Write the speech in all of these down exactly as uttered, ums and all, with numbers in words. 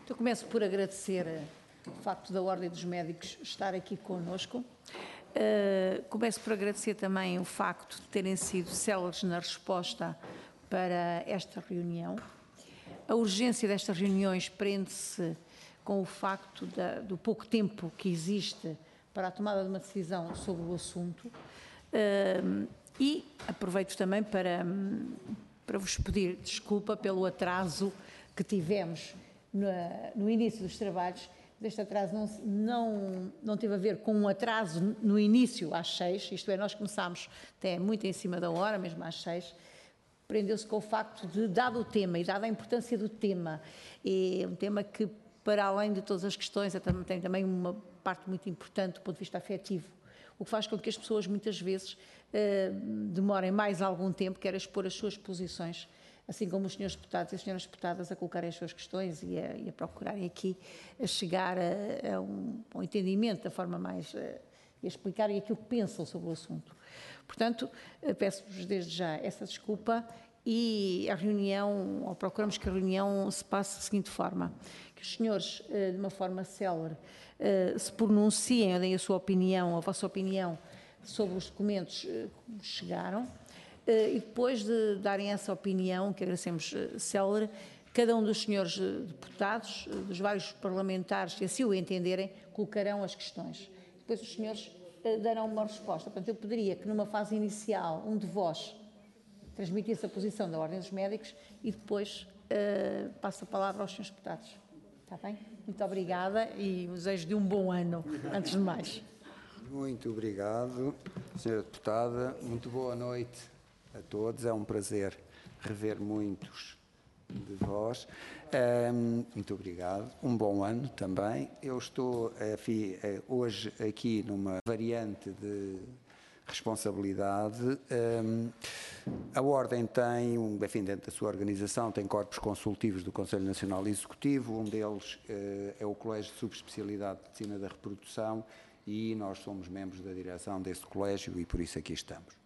Eu começo por agradecer o facto da Ordem dos Médicos estar aqui connosco. Uh, começo por agradecer também o facto de terem sido céleres na resposta para esta reunião. A urgência destas reuniões prende-se com o facto da, do pouco tempo que existe para a tomada de uma decisão sobre o assunto. Uh, e aproveito também para, para vos pedir desculpa pelo atraso que tivemos no, no início dos trabalhos. Este atraso não, não, não teve a ver com um atraso no início às seis, isto é, nós começámos até muito em cima da hora, mesmo às seis, prendeu-se com o facto de, dado o tema e dada a importância do tema, é um tema que, para além de todas as questões, tem também uma parte muito importante do ponto de vista afetivo, o que faz com que as pessoas muitas vezes eh, demorem mais algum tempo, quer a expor as suas posições, assim como os senhores deputados e as senhoras deputadas a colocarem as suas questões e a, e a procurarem aqui a chegar a, a, um, a um entendimento da forma mais, a, e a explicarem aquilo que pensam sobre o assunto. Portanto, peço-vos desde já essa desculpa e a reunião, ou procuramos que a reunião se passe da seguinte forma, que os senhores, de uma forma célere, se pronunciem, deem a sua opinião, a vossa opinião sobre os documentos que chegaram. E depois de darem essa opinião, que agradecemos célere, cada um dos senhores deputados, dos vários parlamentares, se assim o entenderem, colocarão as questões. Depois os senhores darão uma resposta. Portanto, eu pediria que numa fase inicial um de vós transmitisse a posição da Ordem dos Médicos e depois uh, passe a palavra aos senhores deputados. Está bem? Muito obrigada e desejo de um bom ano, antes de mais. Muito obrigado, senhora Deputada. Muito boa noite a todos, é um prazer rever muitos de vós. Um, muito obrigado, um bom ano também. Eu estou enfim, hoje aqui numa variante de responsabilidade. Um, a Ordem tem, um, enfim, dentro da sua organização, tem corpos consultivos do Conselho Nacional Executivo, um deles uh, é o Colégio de Subespecialidade de Medicina da Reprodução e nós somos membros da direção desse colégio e por isso aqui estamos.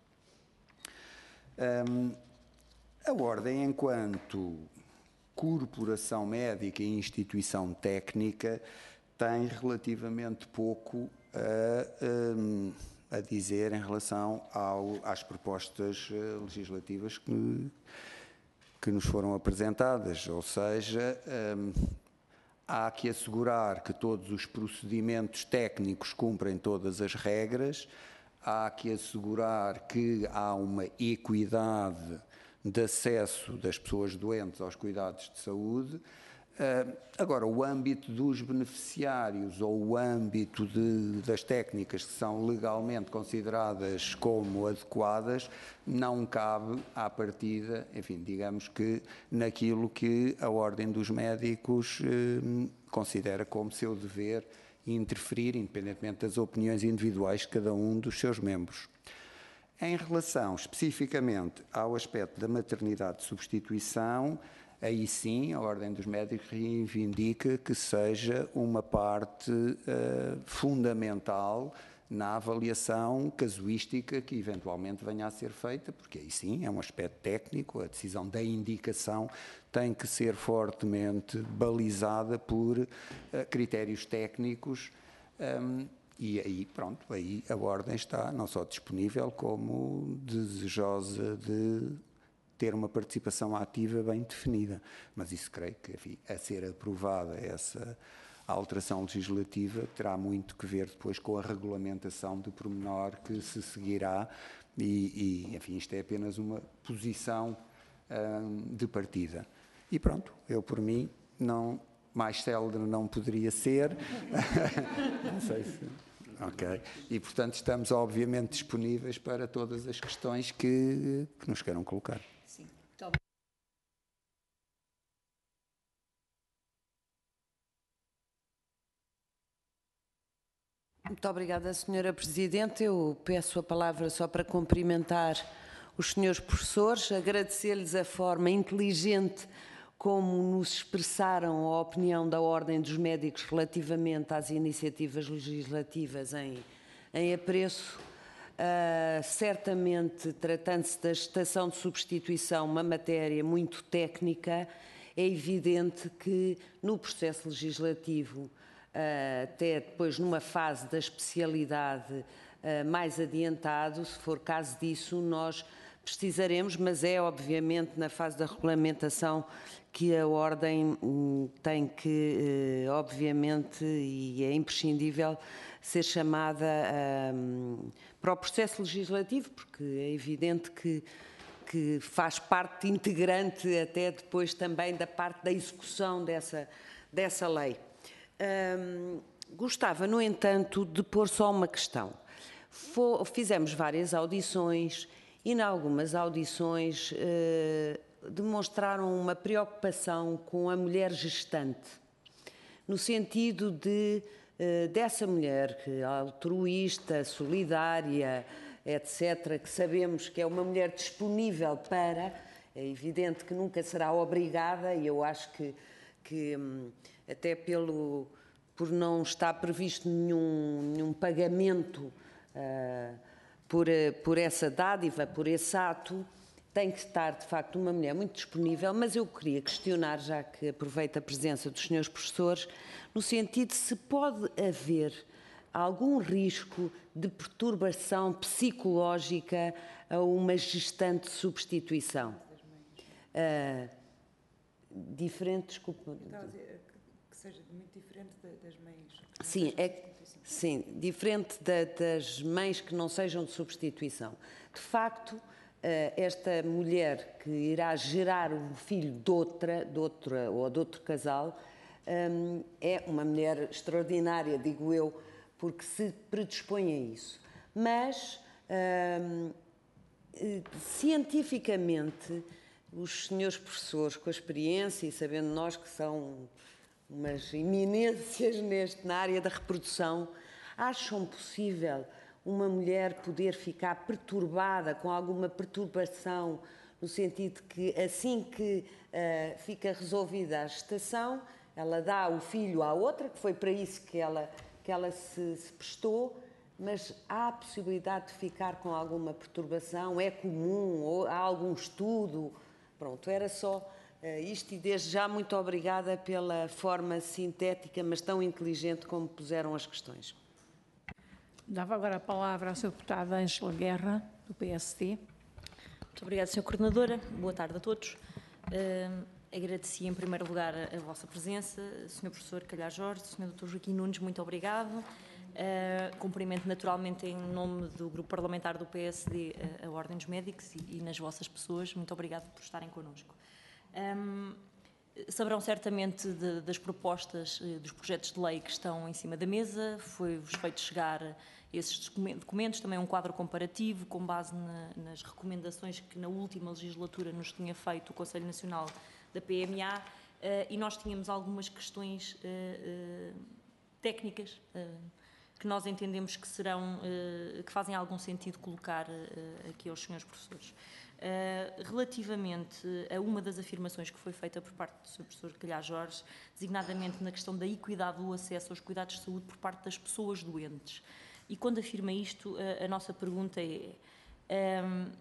Um, a Ordem, enquanto corporação médica e instituição técnica, tem relativamente pouco a, um, a dizer em relação ao, às propostas legislativas que, que nos foram apresentadas, ou seja, um, há que assegurar que todos os procedimentos técnicos cumprem todas as regras, há que assegurar que há uma equidade de acesso das pessoas doentes aos cuidados de saúde. Uh, agora, o âmbito dos beneficiários ou o âmbito de, das técnicas que são legalmente consideradas como adequadas não cabe à partida, enfim, digamos que naquilo que a Ordem dos Médicos uh, considera como seu dever interferir, independentemente das opiniões individuais de cada um dos seus membros. Em relação especificamente ao aspecto da maternidade de substituição, aí sim a Ordem dos Médicos reivindica que seja uma parte uh, fundamental na avaliação casuística que eventualmente venha a ser feita, porque aí sim é um aspecto técnico, a decisão da indicação tem que ser fortemente balizada por uh, critérios técnicos. Um, E aí, pronto, aí a Ordem está não só disponível, como desejosa de ter uma participação ativa bem definida. Mas isso creio que, enfim, a ser aprovada essa alteração legislativa terá muito que ver depois com a regulamentação de pormenor que se seguirá e, e enfim, isto é apenas uma posição hum, de partida. E pronto, eu por mim, não, mais célere não poderia ser. Não sei se... Ok. E, portanto, estamos obviamente disponíveis para todas as questões que, que nos queiram colocar. Sim. Muito obrigada. Muito obrigada, senhora Presidente. Eu peço a palavra só para cumprimentar os senhores professores, agradecer-lhes a forma inteligente como nos expressaram a opinião da Ordem dos Médicos relativamente às iniciativas legislativas em, em apreço. Uh, certamente, tratando-se da gestação de substituição, uma matéria muito técnica, é evidente que no processo legislativo, até depois numa fase da especialidade mais adiantado, se for caso disso, nós precisaremos, mas é obviamente na fase da regulamentação que a Ordem tem que, obviamente, e é imprescindível, ser chamada um, para o processo legislativo, porque é evidente que, que faz parte integrante até depois também da parte da execução dessa, dessa lei. Um, gostava, no entanto, de pôr só uma questão. Fo- fizemos várias audições e, em algumas audições, eh, demonstraram uma preocupação com a mulher gestante, no sentido de, eh, dessa mulher que altruísta, solidária, etcétera, que sabemos que é uma mulher disponível para, é evidente que nunca será obrigada, e eu acho que, que até pelo, por não estar previsto nenhum, nenhum pagamento uh, por, por essa dádiva, por esse ato, tem que estar, de facto, uma mulher muito disponível, mas eu queria questionar, já que aproveito a presença dos senhores professores, no sentido de se pode haver algum risco de perturbação psicológica a uma gestante de substituição. Uh, diferente, desculpa. Estava a dizer que seja muito diferente das mães. Sim, é, sim, diferente da, das mães que não sejam de substituição. De facto, esta mulher que irá gerar um filho de outra, de outra ou de outro casal, é uma mulher extraordinária, digo eu, porque se predispõe a isso. Mas, cientificamente, os senhores professores, com a experiência e sabendo nós que são umas eminências neste, na área da reprodução, acham possível uma mulher poder ficar perturbada, com alguma perturbação, no sentido que assim que uh, fica resolvida a gestação, ela dá o filho à outra, que foi para isso que ela, que ela se, se prestou, mas há a possibilidade de ficar com alguma perturbação? É comum? Ou há algum estudo? Pronto, era só uh, isto, e desde já muito obrigada pela forma sintética, mas tão inteligente como puseram as questões. Dava agora a palavra à senhora deputada Ângela Guerra, do P S D. Muito obrigada, senhora Coordenadora. Boa tarde a todos. Uh, agradeci, em primeiro lugar, a, a vossa presença, senhor Professor Calhar Jorge, senhor doutor Joaquim Nunes, muito obrigado. Uh, cumprimento naturalmente em nome do Grupo Parlamentar do P S D a, a Ordem dos Médicos e, e nas vossas pessoas. Muito obrigado por estarem connosco. Um, Saberão certamente de, das propostas, dos projetos de lei que estão em cima da mesa. Foi-vos feito chegar esses documentos, também um quadro comparativo com base na, nas recomendações que na última legislatura nos tinha feito o Conselho Nacional da P M A, uh, e nós tínhamos algumas questões uh, uh, técnicas uh, que nós entendemos que serão, uh, que fazem algum sentido colocar uh, aqui aos senhores professores. Uh, relativamente a uma das afirmações que foi feita por parte do senhor professor Calhar Jorge, designadamente na questão da equidade do acesso aos cuidados de saúde por parte das pessoas doentes. E quando afirma isto, a, a nossa pergunta é, um,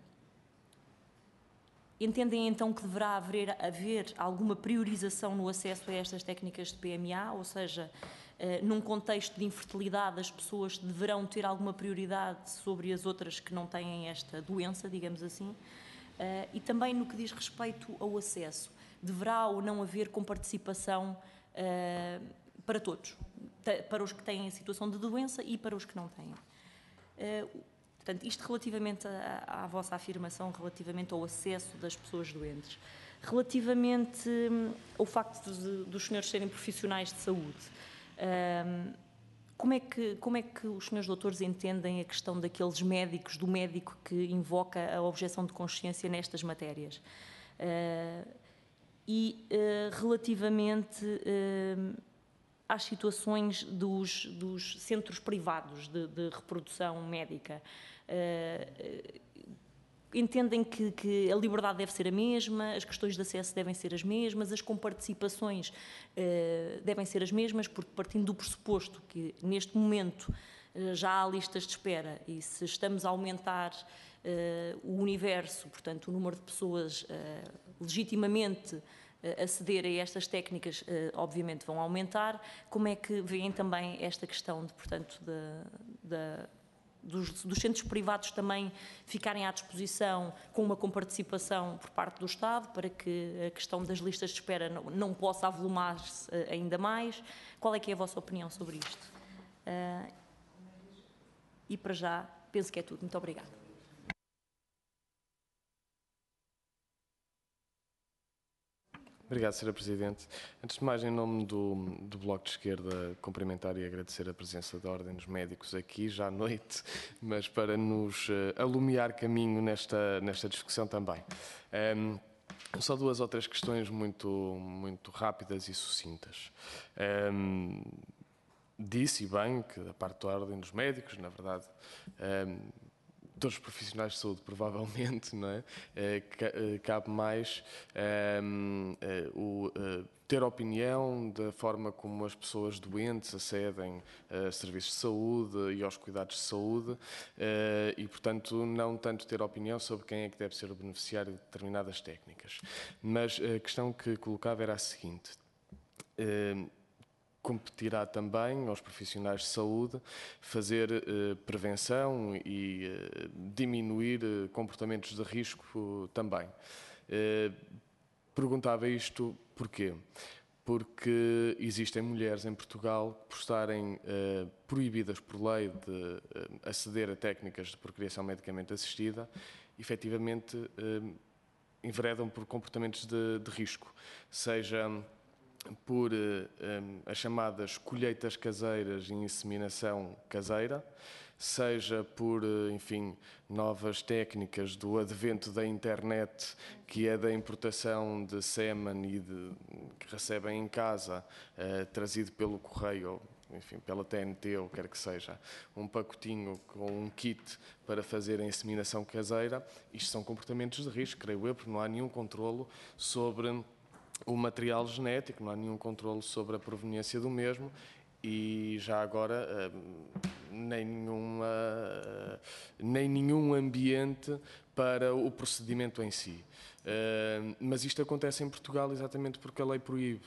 entendem então que deverá haver, haver alguma priorização no acesso a estas técnicas de P M A, ou seja, uh, num contexto de infertilidade as pessoas deverão ter alguma prioridade sobre as outras que não têm esta doença, digamos assim? Uh, e também no que diz respeito ao acesso, deverá ou não haver comparticipação uh, para todos, para os que têm a situação de doença e para os que não têm. Uh, portanto, isto relativamente à, à vossa afirmação, relativamente ao acesso das pessoas doentes. Relativamente um, ao facto de, dos senhores serem profissionais de saúde, um, Como é, que, como é que os senhores doutores entendem a questão daqueles médicos, do médico que invoca a objeção de consciência nestas matérias? Uh, e uh, relativamente uh, às situações dos, dos centros privados de, de reprodução médica, uh, entendem que, que a liberdade deve ser a mesma, as questões de acesso devem ser as mesmas, as comparticipações uh, devem ser as mesmas, porque partindo do pressuposto que neste momento uh, já há listas de espera e se estamos a aumentar uh, o universo, portanto o número de pessoas uh, legitimamente uh, aceder a estas técnicas, obviamente, vão aumentar. Como é que veem também esta questão, de, portanto, de, de, dos, dos centros privados também ficarem à disposição com uma comparticipação por parte do Estado, para que a questão das listas de espera não, não possa avolumar-se ainda mais? Qual é que é a vossa opinião sobre isto? Uh, e para já, penso que é tudo. Muito obrigada. Obrigado, senhora Presidente. Antes de mais, em nome do, do Bloco de Esquerda, cumprimentar e agradecer a presença da Ordem dos Médicos aqui, já à noite, mas para nos uh, alumiar caminho nesta, nesta discussão também. Um, só duas ou três questões muito, muito rápidas e sucintas. Um, disse, e bem, que da parte da Ordem dos Médicos, na verdade, um, todos os profissionais de saúde, provavelmente, não é? Cabe mais um, o ter opinião da forma como as pessoas doentes acedem a serviços de saúde e aos cuidados de saúde e, portanto, não tanto ter opinião sobre quem é que deve ser o beneficiário de determinadas técnicas. Mas a questão que colocava era a seguinte: competirá também aos profissionais de saúde fazer eh, prevenção e eh, diminuir eh, comportamentos de risco também. Eh, perguntava isto porquê? Porque existem mulheres em Portugal que, por estarem eh, proibidas por lei de eh, aceder a técnicas de procriação medicamente assistida, efetivamente eh, enveredam por comportamentos de, de risco, seja por um, as chamadas colheitas caseiras e inseminação caseira, seja por, enfim, novas técnicas do advento da internet, que é da importação de sêmen e de, que recebem em casa, uh, trazido pelo correio, enfim, pela T N T ou quer que seja, um pacotinho com um kit para fazer a inseminação caseira. Isto são comportamentos de risco, creio eu, porque não há nenhum controlo sobre o material genético, não há nenhum controle sobre a proveniência do mesmo e já agora nem, nenhuma, nem nenhum ambiente para o procedimento em si. Mas isto acontece em Portugal exatamente porque a lei proíbe.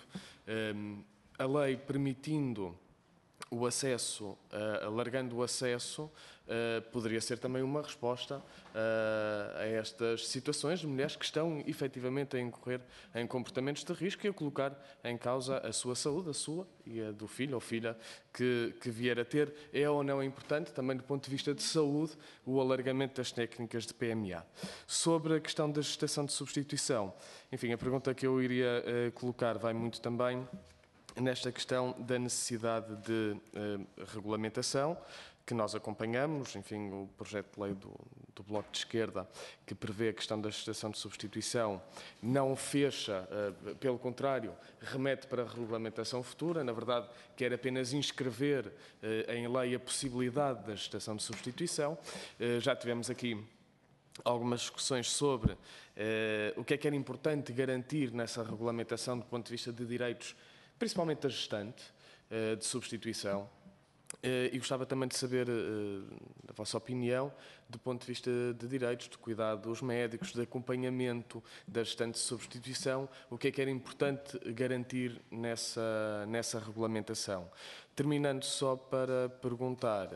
A lei permitindo o acesso, alargando o acesso, Uh, poderia ser também uma resposta uh, a estas situações de mulheres que estão efetivamente a incorrer em comportamentos de risco e a colocar em causa a sua saúde, a sua e a do filho ou filha que, que vier a ter. É ou não importante, também do ponto de vista de saúde, o alargamento das técnicas de P M A. Sobre a questão da gestação de substituição, enfim, a pergunta que eu iria uh, colocar vai muito também nesta questão da necessidade de uh, regulamentação, que nós acompanhamos, enfim, o projeto de lei do, do Bloco de Esquerda, que prevê a questão da gestação de substituição, não fecha, uh, pelo contrário, remete para a regulamentação futura. Na verdade, quer apenas inscrever uh, em lei a possibilidade da gestação de substituição. Uh, já tivemos aqui algumas discussões sobre uh, o que é que era importante garantir nessa regulamentação do ponto de vista de direitos, principalmente da gestante, uh, de substituição. Uh, e gostava também de saber uh, a vossa opinião do ponto de vista de direitos, de cuidado dos médicos, de acompanhamento da gestante de substituição, o que é que era importante garantir nessa, nessa regulamentação. Terminando só para perguntar,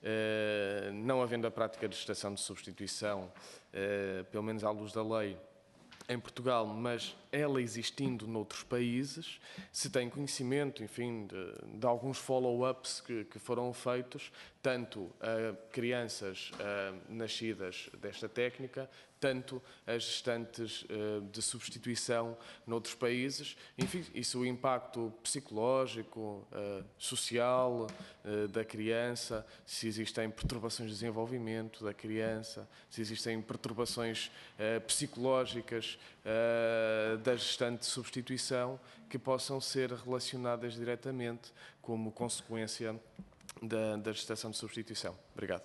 uh, não havendo a prática de gestação de substituição, uh, pelo menos à luz da lei, em Portugal, mas ela existindo noutros países, se tem conhecimento, enfim, de, de alguns follow-ups que, que foram feitos, tanto a crianças uh, nascidas desta técnica, tanto as gestantes uh, de substituição noutros países, enfim, isso o impacto psicológico, uh, social uh, da criança, se existem perturbações de desenvolvimento da criança, se existem perturbações uh, psicológicas uh, da gestante de substituição que possam ser relacionadas diretamente como consequência da, da gestação de substituição. Obrigado.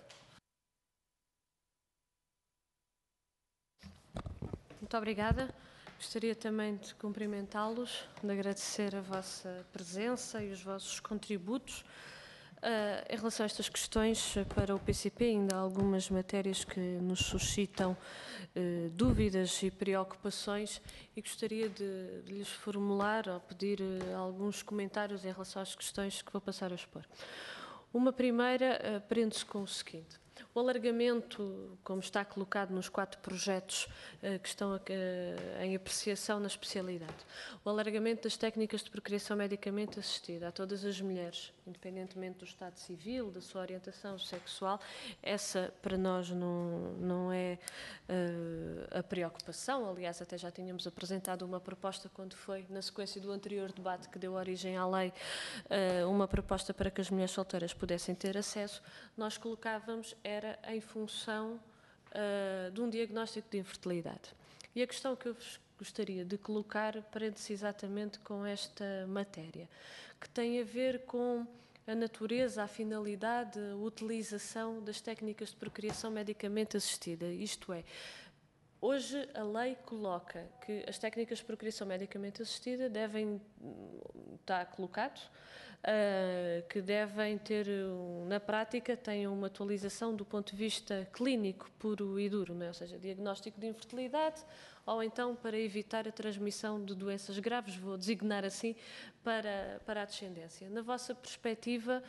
Muito obrigada. Gostaria também de cumprimentá-los, de agradecer a vossa presença e os vossos contributos. Uh, em relação a estas questões, para o P C P, ainda há algumas matérias que nos suscitam uh, dúvidas e preocupações e gostaria de, de lhes formular ou pedir uh, alguns comentários em relação às questões que vou passar a expor. Uma primeira uh, prende-se com o seguinte. O alargamento, como está colocado nos quatro projetos uh, que estão uh, em apreciação na especialidade, o alargamento das técnicas de procriação medicamente assistida a todas as mulheres, independentemente do estado civil, da sua orientação sexual, essa para nós não, não é uh, a preocupação. Aliás, até já tínhamos apresentado uma proposta quando foi, na sequência do anterior debate que deu origem à lei, uh, uma proposta para que as mulheres solteiras pudessem ter acesso. Nós colocávamos era em função uh, de um diagnóstico de infertilidade. E a questão que eu vos gostaria de colocar prende-se exatamente com esta matéria, que tem a ver com a natureza, a finalidade, a utilização das técnicas de procriação medicamente assistida. Isto é, hoje a lei coloca que as técnicas de procriação medicamente assistida devem, está colocado, Uh, que devem ter, na prática, tenham uma atualização do ponto de vista clínico puro e duro, não é? Ou seja, diagnóstico de infertilidade, ou então para evitar a transmissão de doenças graves, vou designar assim, para, para a descendência. Na vossa perspectiva,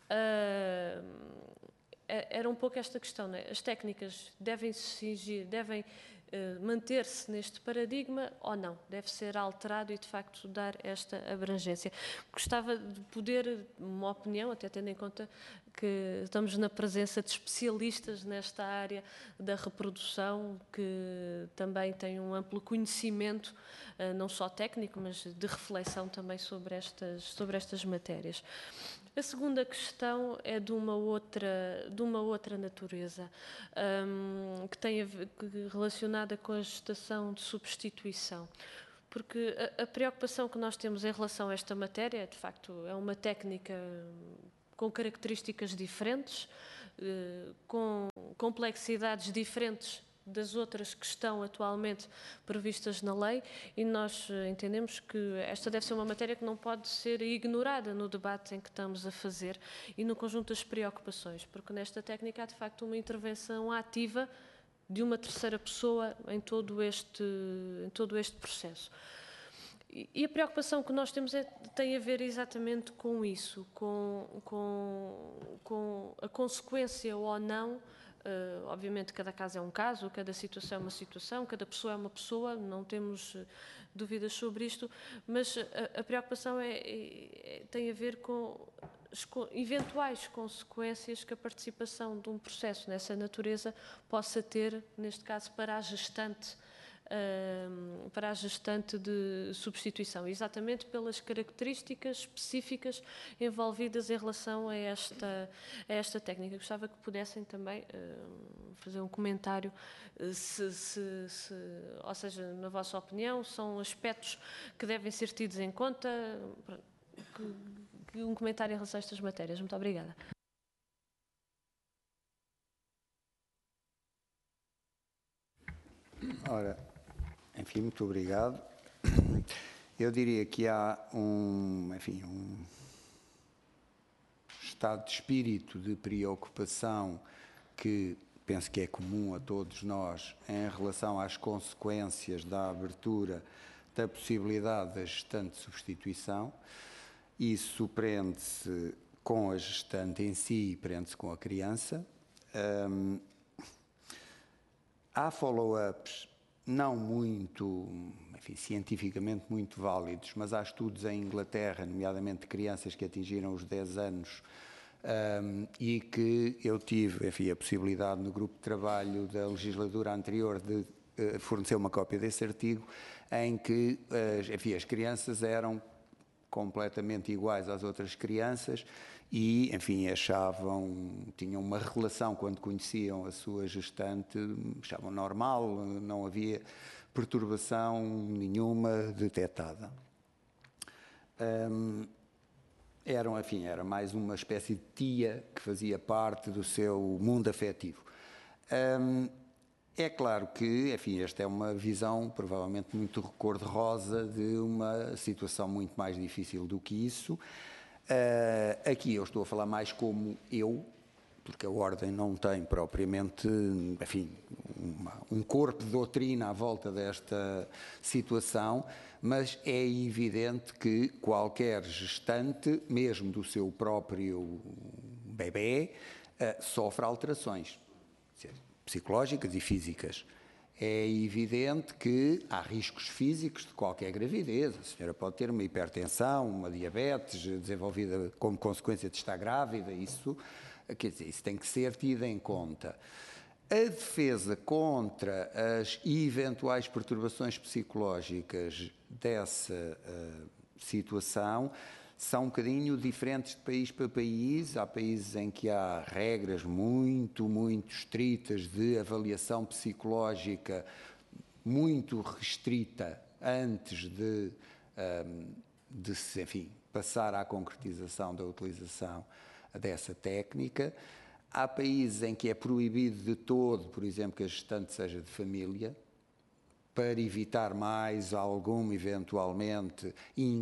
uh, era um pouco esta questão, não é? As técnicas devem se cingir, devem Uh, manter-se neste paradigma ou não? Deve ser alterado e, de facto, dar esta abrangência. Gostava de poder, uma opinião, até tendo em conta que estamos na presença de especialistas nesta área da reprodução, que também têm um amplo conhecimento, uh, não só técnico, mas de reflexão também sobre estas, sobre estas matérias. A segunda questão é de uma outra, de uma outra natureza, um, que tem a ver, relacionada com a gestação de substituição. Porque a, a preocupação que nós temos em relação a esta matéria, de facto, é uma técnica com características diferentes, eh, com complexidades diferentes das outras que estão atualmente previstas na lei, e nós entendemos que esta deve ser uma matéria que não pode ser ignorada no debate em que estamos a fazer e no conjunto das preocupações, porque nesta técnica há de facto uma intervenção ativa de uma terceira pessoa em todo este, em todo este processo. E a preocupação que nós temos é, tem a ver exatamente com isso, com, com, com a consequência ou não. Uh, obviamente cada caso é um caso, cada situação é uma situação, cada pessoa é uma pessoa, não temos uh, dúvidas sobre isto, mas a, a preocupação é, é, tem a ver com as co eventuais consequências que a participação de um processo nessa natureza possa ter, neste caso para a gestante, uh, para a gestante de substituição, exatamente pelas características específicas envolvidas em relação a esta, a esta técnica. Gostava que pudessem também uh, fazer um comentário, uh, se, se, se, ou seja, na vossa opinião, são aspectos que devem ser tidos em conta, que, que um comentário em relação a estas matérias. Muito obrigada. Ora, enfim, muito obrigado. Eu diria que há um, enfim, um estado de espírito de preocupação que penso que é comum a todos nós em relação às consequências da abertura da possibilidade da gestante de substituição. Isso prende-se com a gestante em si e prende-se com a criança. Um, há follow-ups não muito, enfim, cientificamente muito válidos, mas há estudos em Inglaterra, nomeadamente de crianças que atingiram os dez anos, um, e que eu tive, enfim, a possibilidade no grupo de trabalho da legislatura anterior de uh, fornecer uma cópia desse artigo, em que, uh, enfim, as crianças eram completamente iguais às outras crianças e, enfim, achavam, tinham uma relação quando conheciam a sua gestante, achavam normal, não havia perturbação nenhuma detectada. Um, eram, enfim, era mais uma espécie de tia que fazia parte do seu mundo afetivo. Um, É claro que, enfim, esta é uma visão provavelmente muito cor-de-rosa de uma situação muito mais difícil do que isso. Uh, aqui eu estou a falar mais como eu, porque a Ordem não tem propriamente, enfim, uma, um corpo de doutrina à volta desta situação, mas é evidente que qualquer gestante, mesmo do seu próprio bebê, uh, sofre alterações psicológicas e físicas. É evidente que há riscos físicos de qualquer gravidez. A senhora pode ter uma hipertensão, uma diabetes desenvolvida como consequência de estar grávida, isso, quer dizer, isso tem que ser tido em conta. A defesa contra as eventuais perturbações psicológicas dessa uh, situação são um bocadinho diferentes de país para país. Há países em que há regras muito, muito estritas de avaliação psicológica, muito restrita antes de, um, de se, enfim, passar à concretização da utilização dessa técnica. Há países em que é proibido de todo, por exemplo, que a gestante seja de família, para evitar mais alguma, eventualmente,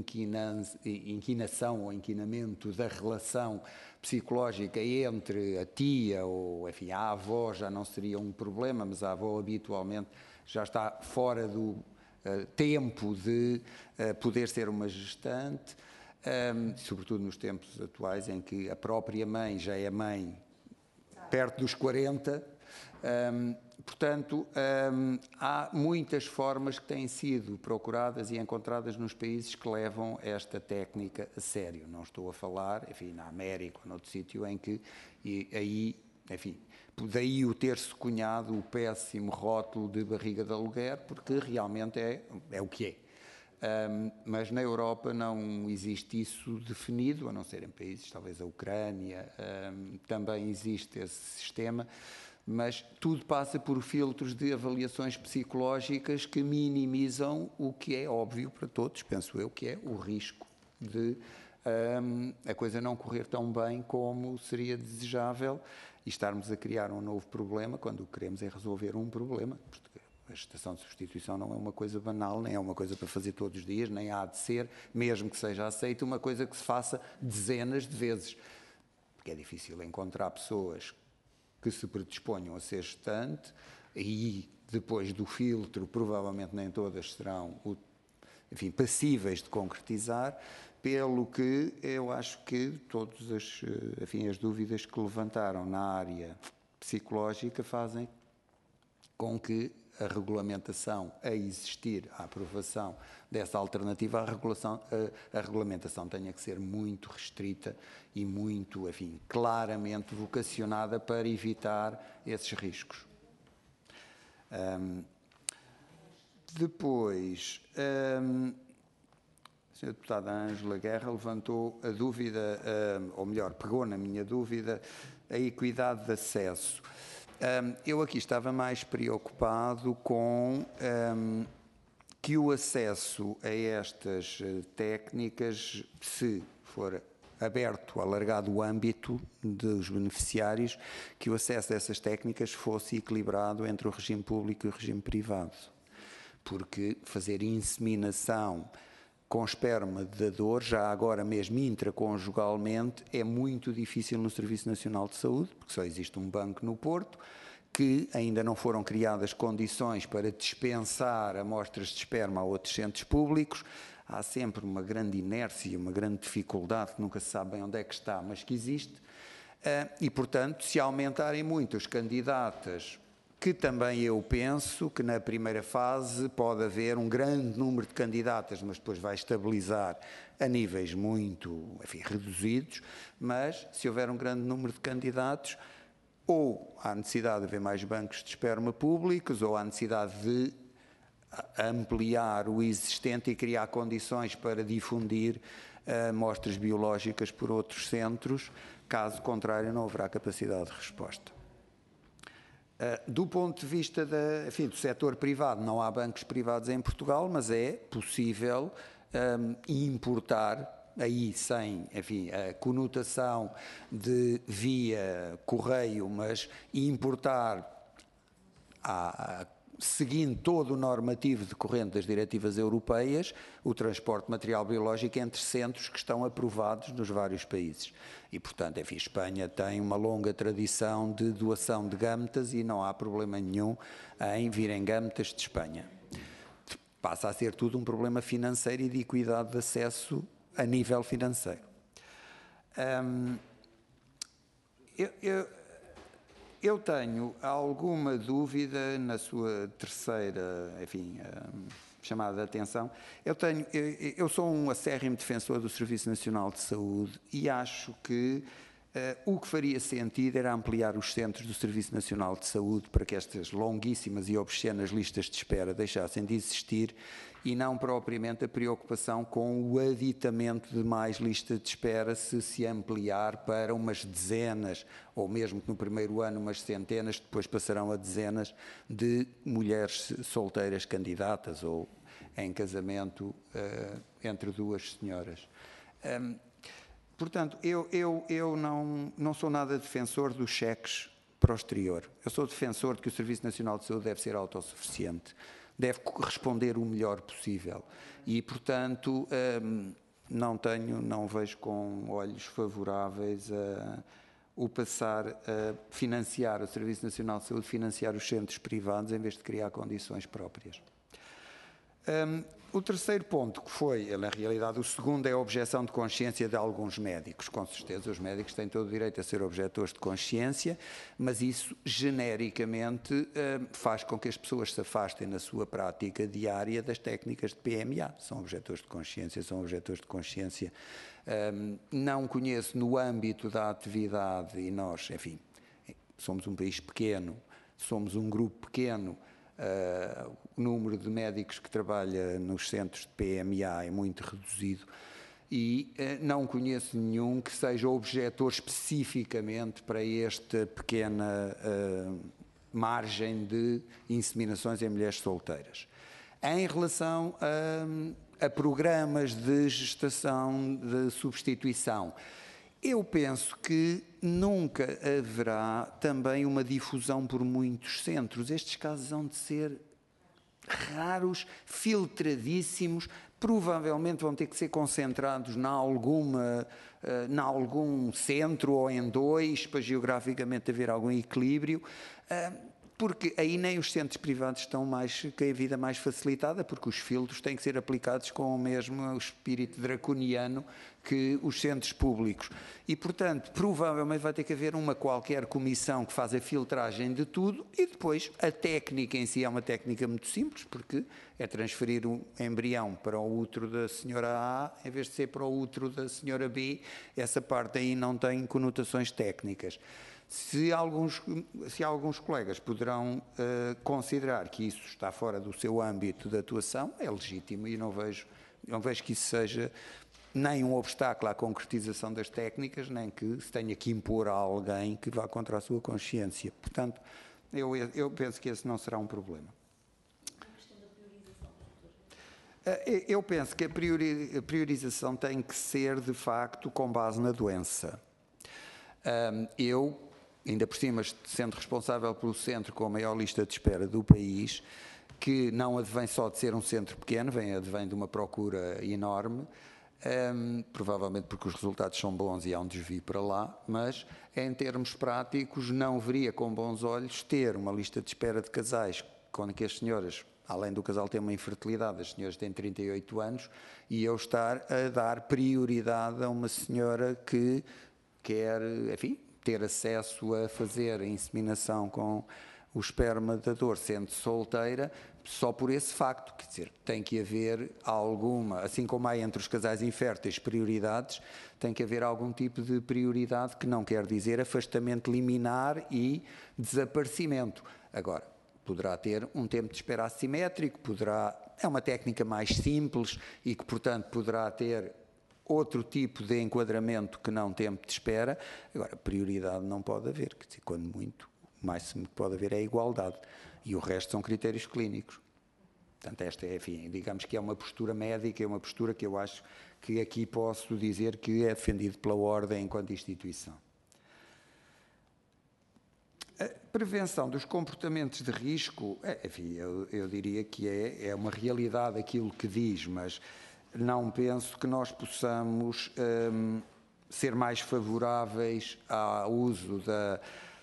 inquinação ou inquinamento da relação psicológica entre a tia ou, enfim, a avó já não seria um problema, mas a avó habitualmente já está fora do uh, tempo de uh, poder ser uma gestante, um, sobretudo nos tempos atuais em que a própria mãe já é mãe perto dos quarenta. Um, portanto, um, há muitas formas que têm sido procuradas e encontradas nos países que levam esta técnica a sério. Não estou a falar, enfim, na América ou noutro sítio em que e, aí, enfim, daí o ter-se cunhado o péssimo rótulo de barriga de aluguer, porque realmente é, é o que é. Um, mas na Europa não existe isso definido, a não ser em países, talvez a Ucrânia, um, também existe esse sistema, mas tudo passa por filtros de avaliações psicológicas que minimizam o que é óbvio para todos, penso eu, que é o risco de um, a coisa não correr tão bem como seria desejável e estarmos a criar um novo problema quando o que queremos é resolver um problema. A gestação de substituição não é uma coisa banal, nem é uma coisa para fazer todos os dias, nem há de ser, mesmo que seja aceita, uma coisa que se faça dezenas de vezes. Porque é difícil encontrar pessoas que se predisponham a ser gestante e depois do filtro, provavelmente nem todas serão, enfim, passíveis de concretizar, pelo que eu acho que todas as, enfim, as dúvidas que levantaram na área psicológica fazem com que a regulamentação a existir, a aprovação dessa alternativa, a, regulação, a, a regulamentação tenha que ser muito restrita e muito, enfim, claramente vocacionada para evitar esses riscos. Um, depois, um, a senhora deputada Ângela Guerra levantou a dúvida, um, ou melhor, pegou na minha dúvida, a equidade de acesso. Um, eu aqui estava mais preocupado com um, que o acesso a estas técnicas, se for aberto, alargado o âmbito dos beneficiários, que o acesso a essas técnicas fosse equilibrado entre o regime público e o regime privado. Porque fazer inseminação com esperma de dador, já agora mesmo intraconjugalmente, é muito difícil no Serviço Nacional de Saúde, porque só existe um banco no Porto, que ainda não foram criadas condições para dispensar amostras de esperma a outros centros públicos. Há sempre uma grande inércia, uma grande dificuldade, que nunca se sabe bem onde é que está, mas que existe. E, portanto, se aumentarem muito as candidatas, que também eu penso que na primeira fase pode haver um grande número de candidatas, mas depois vai estabilizar a níveis muito, enfim, reduzidos, mas se houver um grande número de candidatos, ou há necessidade de haver mais bancos de esperma públicos, ou há necessidade de ampliar o existente e criar condições para difundir amostras biológicas por outros centros, caso contrário não haverá capacidade de resposta. Uh, do ponto de vista da, enfim, do setor privado, não há bancos privados em Portugal, mas é possível um, importar, aí sem, enfim, a conotação de via correio, mas importar a, seguindo todo o normativo decorrente das diretivas europeias, o transporte de material biológico entre centros que estão aprovados nos vários países. E, portanto, enfim, Espanha tem uma longa tradição de doação de gametas e não há problema nenhum em virem gametas de Espanha. Passa a ser tudo um problema financeiro e de equidade de acesso a nível financeiro. Hum, eu, eu, eu tenho alguma dúvida na sua terceira, enfim, hum, chamada de atenção. Eu, tenho, eu, eu sou um acérrimo defensor do Serviço Nacional de Saúde e acho que uh, o que faria sentido era ampliar os centros do Serviço Nacional de Saúde para que estas longuíssimas e obscenas listas de espera deixassem de existir e não propriamente a preocupação com o aditamento de mais listas de espera se se ampliar para umas dezenas, ou mesmo que no primeiro ano umas centenas, depois passarão a dezenas de mulheres solteiras candidatas ou em casamento uh, entre duas senhoras. Um, portanto, eu, eu, eu não, não sou nada defensor dos cheques para o exterior. Eu sou defensor de que o Serviço Nacional de Saúde deve ser autossuficiente, deve responder o melhor possível e, portanto, um, não tenho, não vejo com olhos favoráveis a, o passar a financiar o Serviço Nacional de Saúde, financiar os centros privados em vez de criar condições próprias. Um, o terceiro ponto, que foi, na realidade, o segundo é a objeção de consciência de alguns médicos. Com certeza, os médicos têm todo o direito a ser objetores de consciência, mas isso, genericamente, um, faz com que as pessoas se afastem na sua prática diária das técnicas de P M A. São objetores de consciência, são objetores de consciência. Um, não conheço no âmbito da atividade, e nós, enfim, somos um país pequeno, somos um grupo pequeno. Uh, o número de médicos que trabalha nos centros de P M A é muito reduzido e uh, não conheço nenhum que seja objetor especificamente para esta pequena uh, margem de inseminações em mulheres solteiras. Em relação a, a programas de gestação de substituição, eu penso que nunca haverá também uma difusão por muitos centros. Estes casos vão de ser raros, filtradíssimos, provavelmente vão ter que ser concentrados em alguma, uh, em algum centro ou em dois, para geograficamente haver algum equilíbrio. Uh, porque aí nem os centros privados estão mais, com a vida mais facilitada, porque os filtros têm que ser aplicados com o mesmo espírito draconiano que os centros públicos. E, portanto, provavelmente vai ter que haver uma qualquer comissão que faz a filtragem de tudo e depois a técnica em si é uma técnica muito simples, porque é transferir o embrião para o útero da senhora A em vez de ser para o útero da senhora B. Essa parte aí não tem conotações técnicas. Se alguns, se alguns colegas poderão uh, considerar que isso está fora do seu âmbito de atuação, é legítimo e não vejo, não vejo que isso seja nem um obstáculo à concretização das técnicas, nem que se tenha que impor a alguém que vá contra a sua consciência. Portanto, eu, eu penso que esse não será um problema. Eu penso que a priorização tem que ser, de facto, com base na doença. Eu, ainda por cima, sendo responsável pelo centro com a maior lista de espera do país, que não advém só de ser um centro pequeno, vem, advém de uma procura enorme, um, provavelmente porque os resultados são bons e há um desvio para lá, mas em termos práticos não veria com bons olhos ter uma lista de espera de casais com que as senhoras, além do casal ter uma infertilidade, as senhoras têm trinta e oito anos, e eu estar a dar prioridade a uma senhora que quer, enfim, ter acesso a fazer a inseminação com o esperma da dor, sendo solteira, só por esse facto. Quer dizer, tem que haver alguma, assim como há entre os casais inférteis prioridades, tem que haver algum tipo de prioridade que não quer dizer afastamento liminar e desaparecimento. Agora, poderá ter um tempo de espera assimétrico, poderá, é uma técnica mais simples e que, portanto, poderá ter outro tipo de enquadramento que não tempo de espera. Agora, prioridade não pode haver, quer dizer, quando muito, o máximo que pode haver é a igualdade. E o resto são critérios clínicos. Portanto, esta é, enfim, digamos que é uma postura médica, é uma postura que eu acho que aqui posso dizer que é defendido pela Ordem enquanto instituição. A prevenção dos comportamentos de risco, enfim, eu, eu diria que é, é uma realidade aquilo que diz, mas não penso que nós possamos um, ser mais favoráveis ao uso, da,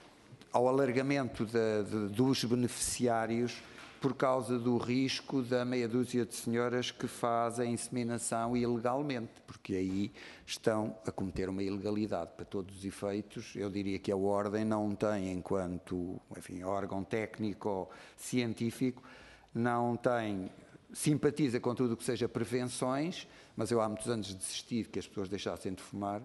ao alargamento da, de, dos beneficiários por causa do risco da meia dúzia de senhoras que fazem inseminação ilegalmente, porque aí estão a cometer uma ilegalidade para todos os efeitos. Eu diria que a Ordem não tem, enquanto, enfim, órgão técnico ou científico, não tem, simpatiza com tudo o que seja prevenções, mas eu há muitos anos desisti que as pessoas deixassem de fumar,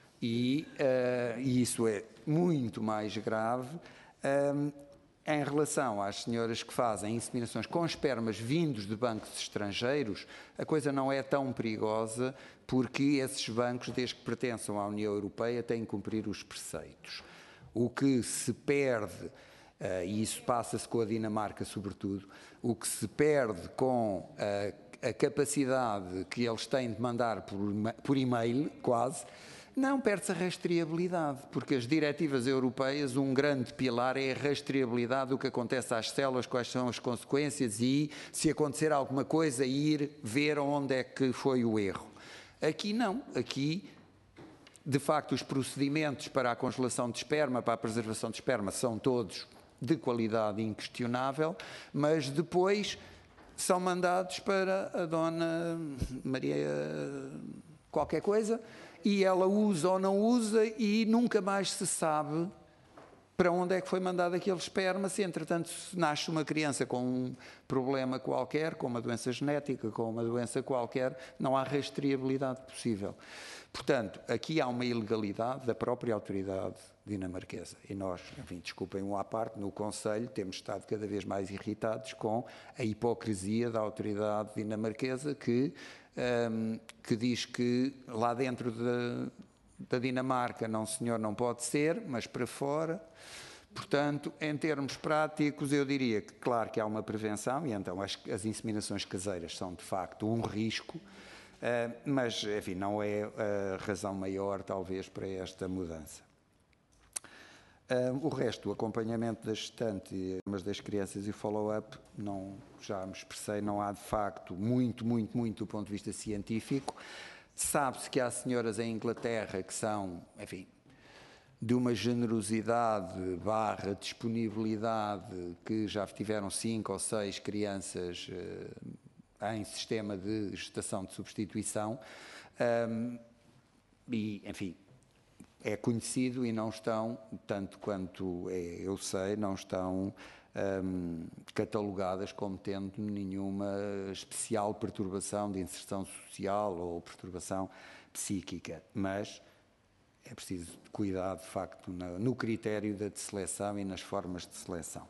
e, uh, e isso é muito mais grave. Um, Em relação às senhoras que fazem inseminações com espermas vindos de bancos estrangeiros, a coisa não é tão perigosa, porque esses bancos, desde que pertençam à União Europeia, têm que cumprir os preceitos. O que se perde, e isso passa-se com a Dinamarca sobretudo, o que se perde com a, a capacidade que eles têm de mandar por, por e-mail, quase, não perde-se a rastreabilidade, porque as diretivas europeias, um grande pilar é a rastreabilidade do que acontece às células, quais são as consequências e, se acontecer alguma coisa, ir ver onde é que foi o erro. Aqui não, aqui, de facto, os procedimentos para a congelação de esperma, para a preservação de esperma, são todos de qualidade inquestionável, mas depois são mandados para a dona Maria qualquer coisa, e ela usa ou não usa e nunca mais se sabe para onde é que foi mandado aquele esperma, se entretanto nasce uma criança com um problema qualquer, com uma doença genética, com uma doença qualquer, não há rastreabilidade possível. Portanto, aqui há uma ilegalidade da própria autoridade dinamarquesa. E nós, enfim, desculpem um à parte, no Conselho temos estado cada vez mais irritados com a hipocrisia da autoridade dinamarquesa que Um, que diz que lá dentro de, da Dinamarca, não senhor, não pode ser, mas para fora. Portanto, em termos práticos, eu diria que, claro que há uma prevenção, e então as, as inseminações caseiras são, de facto, um risco, uh, mas, enfim, não é a razão maior, talvez, para esta mudança. Uh, o resto, o acompanhamento da gestante, mas das crianças e o follow-up, não, já me expressei, não há de facto muito, muito, muito do ponto de vista científico. Sabe-se que há senhoras em Inglaterra que são, enfim, de uma generosidade barra disponibilidade, que já tiveram cinco ou seis crianças uh, em sistema de gestação de substituição, um, e, enfim, é conhecido e não estão, tanto quanto é, eu sei, não estão um, catalogadas como tendo nenhuma especial perturbação de inserção social ou perturbação psíquica, mas é preciso cuidar, de facto, no, no critério da de seleção e nas formas de seleção.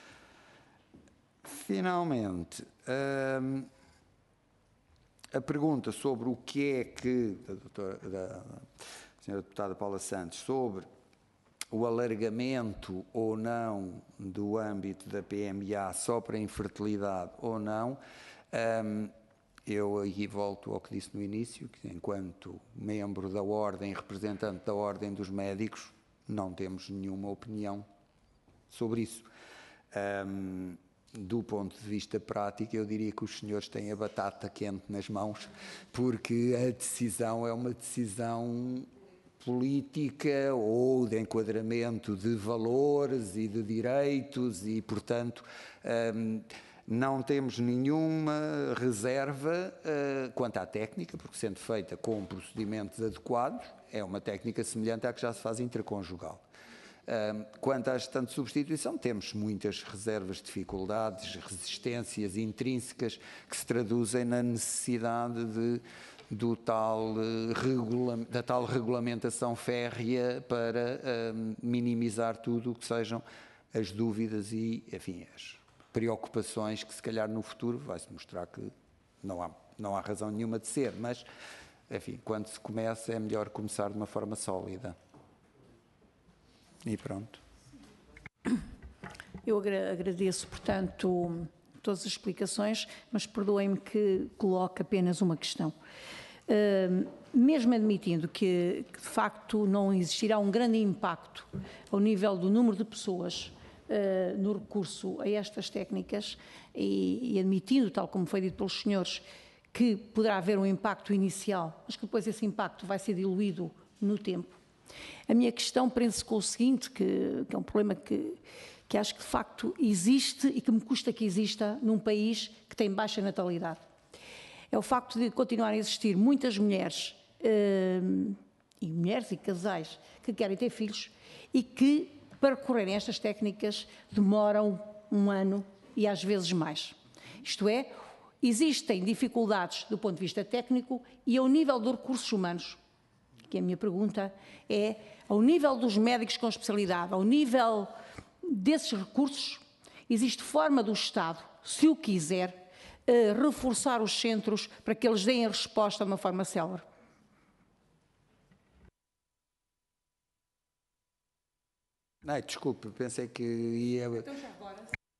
Finalmente, um, a pergunta sobre o que é que da doutora, da, senhora deputada Paula Santos, sobre o alargamento ou não do âmbito da P M A só para infertilidade ou não, um, eu aí volto ao que disse no início, que enquanto membro da Ordem, representante da Ordem dos Médicos, não temos nenhuma opinião sobre isso. Um, do ponto de vista prático, eu diria que os senhores têm a batata quente nas mãos, porque a decisão é uma decisão política ou de enquadramento de valores e de direitos e, portanto, um, não temos nenhuma reserva uh, quanto à técnica, porque sendo feita com procedimentos adequados, é uma técnica semelhante à que já se faz interconjugal. Um, quanto à gestante de substituição, temos muitas reservas, dificuldades, resistências intrínsecas que se traduzem na necessidade de do tal, regula, da tal regulamentação férrea para um, minimizar tudo o que sejam as dúvidas e, enfim, as preocupações que se calhar no futuro vai-se mostrar que não há, não há razão nenhuma de ser, mas, enfim, quando se começa é melhor começar de uma forma sólida. E pronto. Eu agradeço, portanto, todas as explicações, mas perdoem-me que coloque apenas uma questão. Mesmo admitindo que, que, de facto, não existirá um grande impacto ao nível do número de pessoas uh, no recurso a estas técnicas e, e admitindo, tal como foi dito pelos senhores, que poderá haver um impacto inicial, mas que depois esse impacto vai ser diluído no tempo. A minha questão prende-se com o seguinte, que, que é um problema que, que acho que, de facto, existe e que me custa que exista num país que tem baixa natalidade. É o facto de continuarem a existir muitas mulheres, uh, e mulheres e casais, que querem ter filhos e que, para recorrerem a estas técnicas, demoram um ano e às vezes mais. Isto é, existem dificuldades do ponto de vista técnico e ao nível dos recursos humanos, que a minha pergunta é, ao nível dos médicos com especialidade, ao nível desses recursos, existe forma do Estado, se o quiser, Uh, reforçar os centros para que eles deem a resposta de uma forma célere? Não, desculpe, pensei que ia... Então já agora.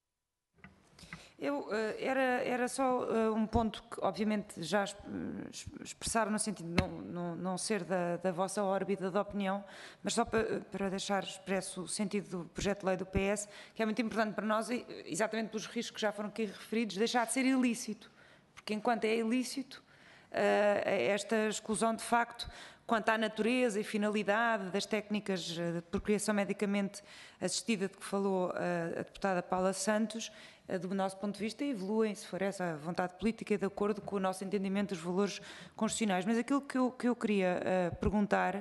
Eu, uh, era, era só uh, um ponto que, obviamente, já expressaram no sentido de não, não, não ser da, da vossa órbita de opinião, mas só para, para deixar expresso o sentido do projeto de lei do P S, que é muito importante para nós, exatamente pelos riscos que já foram aqui referidos, deixar de ser ilícito, porque enquanto é ilícito, uh, esta exclusão, de facto, quanto à natureza e finalidade das técnicas de procriação medicamente assistida de que falou a, a deputada Paula Santos, do nosso ponto de vista, evoluem, se for essa a vontade política, de acordo com o nosso entendimento dos valores constitucionais. Mas aquilo que eu, que eu queria uh, perguntar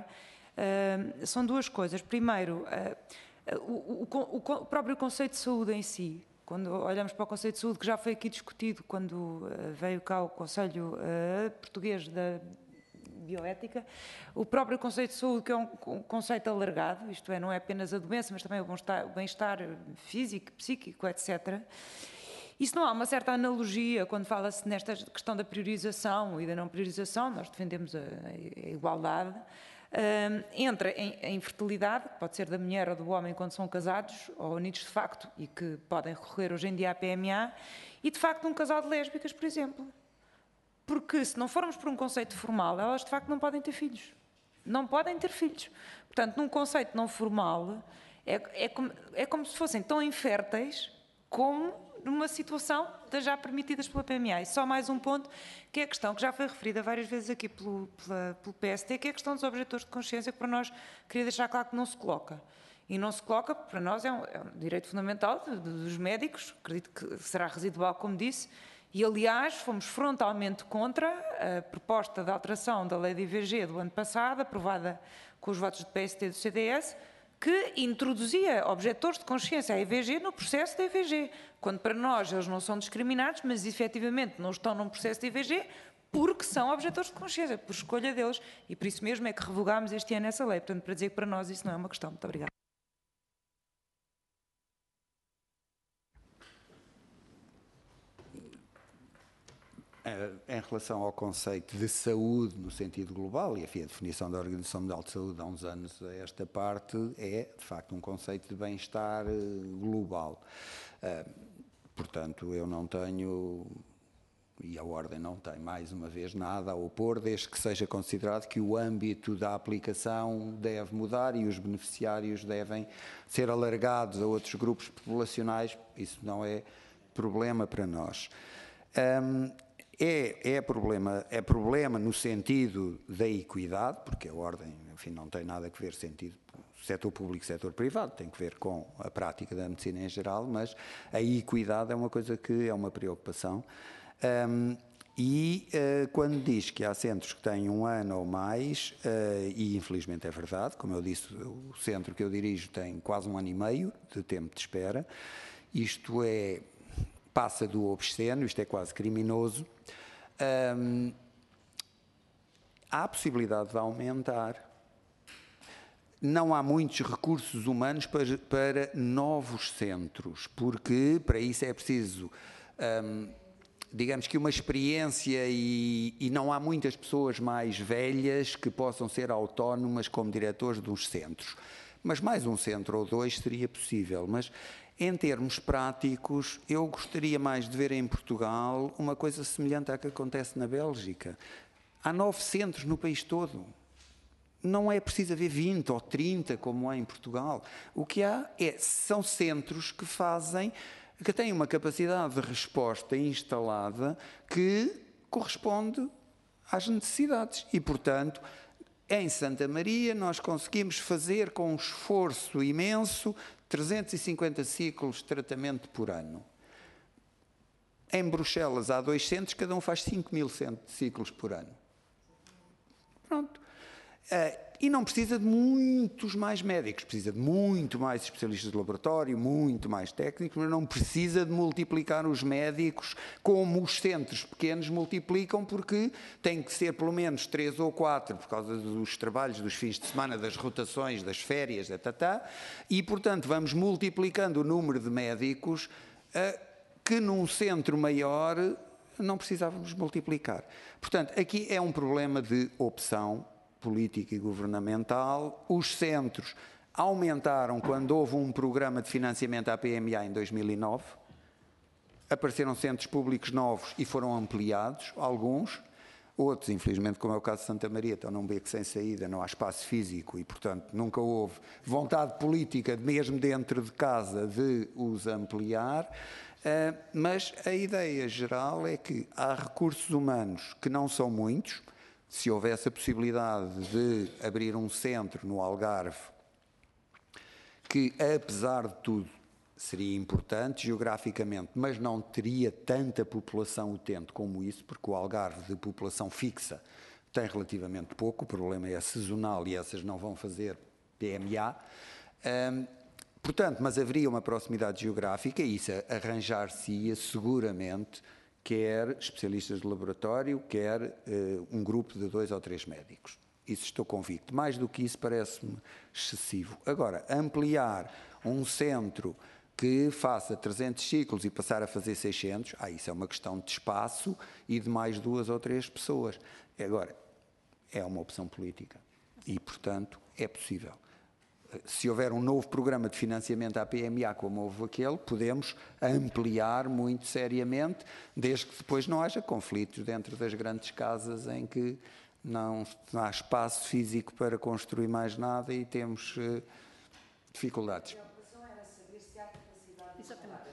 uh, são duas coisas. Primeiro, uh, o, o, o próprio conceito de saúde em si. Quando olhamos para o conceito de saúde, que já foi aqui discutido quando uh, veio cá o Conselho uh, Português da Bioética, o próprio conceito de saúde, que é um conceito alargado, isto é, não é apenas a doença, mas também o bem-estar físico, psíquico, etcétera. Isso não há uma certa analogia quando fala-se nesta questão da priorização e da não priorização, nós defendemos a, a igualdade, uh, entre a infertilidade, que pode ser da mulher ou do homem quando são casados ou unidos de facto e que podem recorrer hoje em dia à P M A, e de facto um casal de lésbicas, por exemplo. Porque se não formos por um conceito formal, elas de facto não podem ter filhos. Não podem ter filhos. Portanto, num conceito não formal, é, é, como, é como se fossem tão inférteis como numa situação das já permitidas pela P M A. E só mais um ponto, que é a questão que já foi referida várias vezes aqui pelo, pela, pelo P S T, que é a questão dos objetores de consciência, que para nós queria deixar claro que não se coloca. E não se coloca, para nós é um, é um direito fundamental de, de, dos médicos, acredito que será residual, como disse. E, aliás, fomos frontalmente contra a proposta de alteração da lei de I V G do ano passado, aprovada com os votos do P S T e do C D S, que introduzia objetores de consciência à I V G no processo da I V G, quando para nós eles não são discriminados, mas efetivamente não estão num processo de I V G porque são objetores de consciência, por escolha deles. E por isso mesmo é que revogámos este ano essa lei. Portanto, para dizer que para nós isso não é uma questão. Muito obrigada. Em relação ao conceito de saúde no sentido global, e enfim, a definição da Organização Mundial de Saúde há uns anos a esta parte é, de facto, um conceito de bem-estar global. Portanto, eu não tenho, e a Ordem não tem, mais uma vez, nada a opor, desde que seja considerado que o âmbito da aplicação deve mudar e os beneficiários devem ser alargados a outros grupos populacionais. Isso não é problema para nós. Um, É, é, problema, é problema no sentido da equidade, porque a Ordem, enfim, não tem nada a ver sentido setor público e setor privado, tem que ver com a prática da medicina em geral, mas a equidade é uma coisa que é uma preocupação. Um, e uh, quando diz que há centros que têm um ano ou mais, uh, e infelizmente é verdade, como eu disse, o centro que eu dirijo tem quase um ano e meio de tempo de espera, isto é... passa do obsceno, isto é quase criminoso. Um, há a possibilidade de aumentar. Não há muitos recursos humanos para, para novos centros, porque para isso é preciso, um, digamos que uma experiência e, e não há muitas pessoas mais velhas que possam ser autónomas como diretores dos centros. Mas mais um centro ou dois seria possível. Mas em termos práticos, eu gostaria mais de ver em Portugal uma coisa semelhante à que acontece na Bélgica. Há nove centros no país todo. Não é preciso haver vinte ou trinta, como há em Portugal. O que há é, são centros que fazem, que têm uma capacidade de resposta instalada que corresponde às necessidades. E, portanto, em Santa Maria nós conseguimos fazer com um esforço imenso trezentos e cinquenta ciclos de tratamento por ano. Em Bruxelas há dois centros, cada um faz cinco mil ciclos por ano. Pronto. Uh, e não precisa de muitos mais médicos, precisa de muito mais especialistas de laboratório, muito mais técnicos, mas não precisa de multiplicar os médicos como os centros pequenos multiplicam, porque tem que ser pelo menos três ou quatro, por causa dos trabalhos dos fins de semana, das rotações, das férias, da tatá, e portanto vamos multiplicando o número de médicos uh, que num centro maior não precisávamos multiplicar. Portanto, aqui é um problema de opção política e governamental. Os centros aumentaram quando houve um programa de financiamento à P M A em dois mil e nove. Apareceram centros públicos novos e foram ampliados, alguns. Outros, infelizmente, como é o caso de Santa Maria, estão num beco sem saída, não há espaço físico e, portanto, nunca houve vontade política, mesmo dentro de casa, de os ampliar. Uh, mas a ideia geral é que há recursos humanos que não são muitos. Se houvesse a possibilidade de abrir um centro no Algarve, que apesar de tudo seria importante geograficamente, mas não teria tanta população utente como isso, porque o Algarve de população fixa tem relativamente pouco, o problema é sazonal e essas não vão fazer P M A. Um, portanto, mas haveria uma proximidade geográfica e isso arranjar-se-ia seguramente, quer especialistas de laboratório, quer uh, um grupo de dois ou três médicos. Isso estou convicto. Mais do que isso parece-me excessivo. Agora, ampliar um centro que faça trezentos ciclos e passar a fazer seiscentos, ah, isso é uma questão de espaço e de mais duas ou três pessoas. Agora, é uma opção política e, portanto, é possível. Se houver um novo programa de financiamento à P M A, como houve aquele, podemos ampliar muito seriamente, desde que depois não haja conflitos dentro das grandes casas em que não há espaço físico para construir mais nada e temos uh, dificuldades. A preocupação era saber se há capacidade de Exatamente.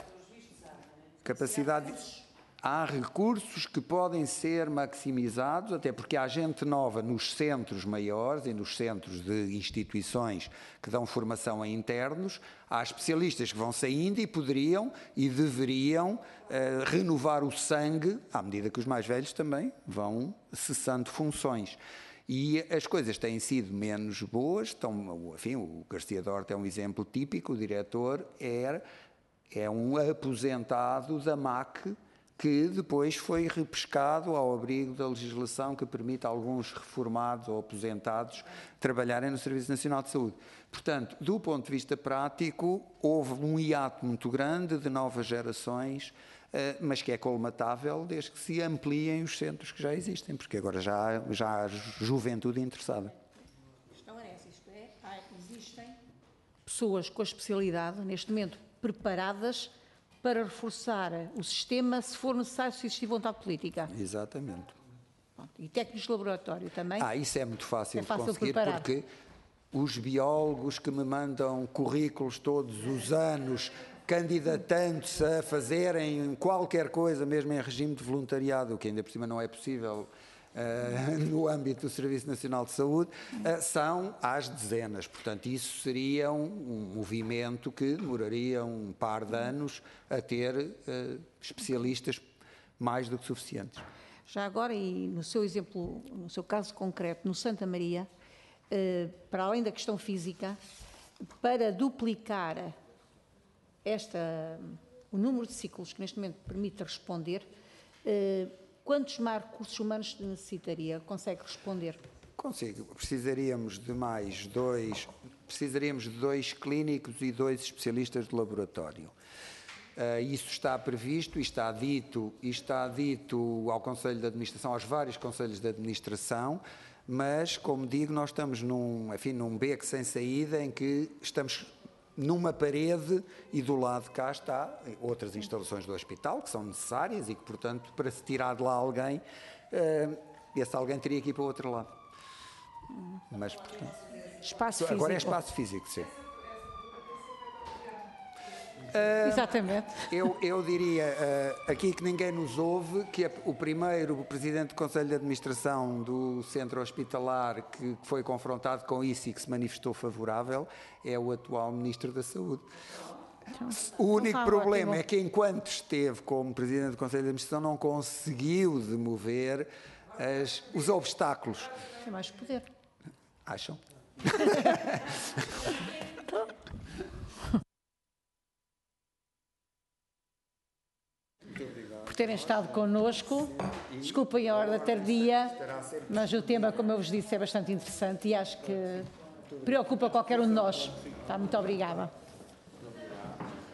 Capacidade. Há recursos que podem ser maximizados, até porque há gente nova nos centros maiores e nos centros de instituições que dão formação a internos, há especialistas que vão saindo e poderiam e deveriam uh, renovar o sangue, à medida que os mais velhos também vão cessando funções. E as coisas têm sido menos boas, estão, enfim, o Garcia de Horta é um exemplo típico, o diretor é, é um aposentado da M A C, que depois foi repescado ao abrigo da legislação que permite a alguns reformados ou aposentados trabalharem no Serviço Nacional de Saúde. Portanto, do ponto de vista prático, houve um hiato muito grande de novas gerações, mas que é colmatável desde que se ampliem os centros que já existem, porque agora já há, já há juventude interessada. A questão era essa, isto é, há, existem pessoas com a especialidade, neste momento, preparadas para reforçar o sistema, se for necessário, se existir vontade política. Exatamente. E técnicos de laboratório também? Ah, isso é muito fácil, é fácil de conseguir, preparar. Porque os biólogos que me mandam currículos todos os anos, candidatando-se a fazerem qualquer coisa, mesmo em regime de voluntariado, o que ainda por cima não é possível uh, no âmbito do Serviço Nacional de Saúde, uh, são às dezenas. Portanto, isso seria um, um movimento que demoraria um par de anos a ter uh, especialistas mais do que suficientes. Já agora, e no seu exemplo, no seu caso concreto, no Santa Maria, uh, para além da questão física, para duplicar esta, o número de ciclos que neste momento permite responder, uh, quantos mais recursos humanos necessitaria? Consegue responder? Consigo. Precisaríamos de mais dois, precisaríamos de dois clínicos e dois especialistas de laboratório. Uh, isso está previsto e está dito, e está dito ao Conselho de Administração, aos vários Conselhos de Administração, mas, como digo, nós estamos num, enfim, num beco sem saída em que estamos numa parede e do lado de cá está outras instalações do hospital que são necessárias e que, portanto, para se tirar de lá alguém, uh, esse alguém teria que ir para o outro lado. Mas, portanto, Espaço físico. agora é espaço físico, sim. Exatamente. Eu, eu diria uh, aqui que ninguém nos ouve que a, o primeiro presidente do Conselho de Administração do Centro Hospitalar que foi confrontado com isso e que se manifestou favorável é o atual Ministro da Saúde. Então, O único então, problema ótimo. é que enquanto esteve como Presidente do Conselho de Administração não conseguiu demover as, os obstáculos. Tem mais poder. Acham? Por terem estado connosco. Desculpem a hora tardia, mas o tema, como eu vos disse, é bastante interessante e acho que preocupa qualquer um de nós. Tá, muito obrigada.